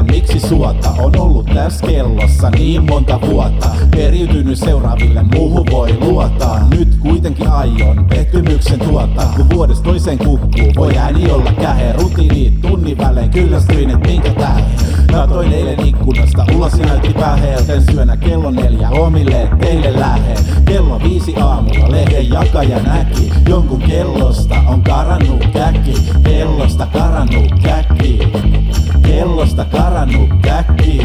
miksi suota on ollut tässä kellossa niin monta vuotta. Periytynyt seuraaville, muuhun voi luottaa. Nyt kuitenkin aion pettymyksen tuottaa, kun vuodesta toiseen kukkuu voi ääni olla kähe. Rutiinit tunnin välein kyllästyin, et minkä tähden. Katoin eilen ikkunasta ulos ja näytti päheeltä. Syönä kello 4 omille teille lähe. Kello 5 aamulla lehden jakaja näki jonkun kellosta on karannut käkki. Kellosta karannut käkki. Kellosta karannut käkki.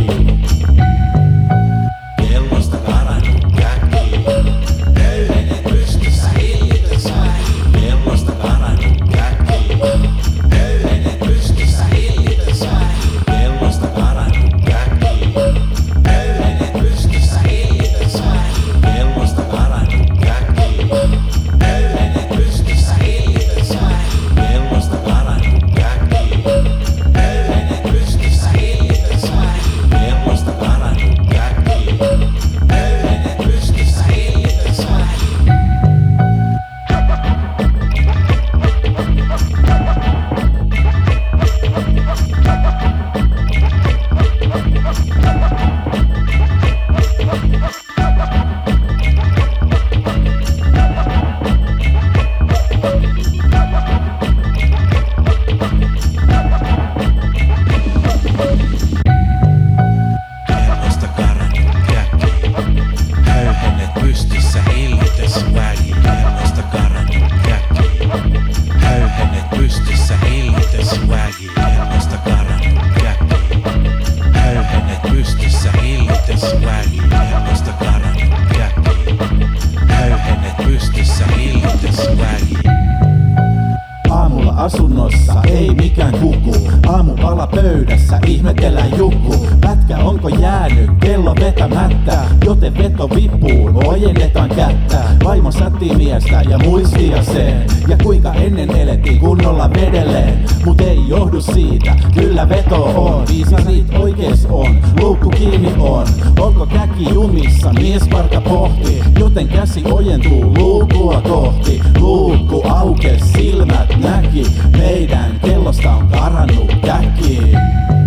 Kellosta karannut käkki. Höyhenet pystyssä hillitys väki. Kellosta karannut käkki. Höyhenet pystyssä hillitys väki. Kellosta karannut käkki. Höyhenet pystyssä hillitys väki. Kellosta karannut käkki. Höyhenet pystyssä hillitys väki. Kellosta karannut käkki. Höyhenet pystyssä hillitys väki. Kellosta karannut käkki. Höyhenet pystyssä hillitys väki. Kellosta karannut käkki. Höyhenet pystyssä hillitys väki. Kellosta karannut käkki. Höyhenet pystyssä hillitys väki. Kellosta karannut käkki. Höyhenet pystyssä hillitys väki. Kellosta karannut käkki. Höyhenet pystyssä hillitys väki. Aamulla asunnossa ei mikään kuku. Aamupala pöydässä ihmetellään jukku. Pätkä onko jäänyt kello vetämättä, joten veto vipuun ojennetaan kättä. Vaimo sättii miestä ja muistia sen, ja kuinka ennen elettiin kunnolla vedelleen. Mut ei johdu siitä, kyllä veto on. Viisarit oikees on, luukku kiinni on. Onko käki jumissa, miesparka pohti, joten käsi ojentuu luukua kohti. Luukku aukes, silmät näki, meidän kellosta on karannut käkki.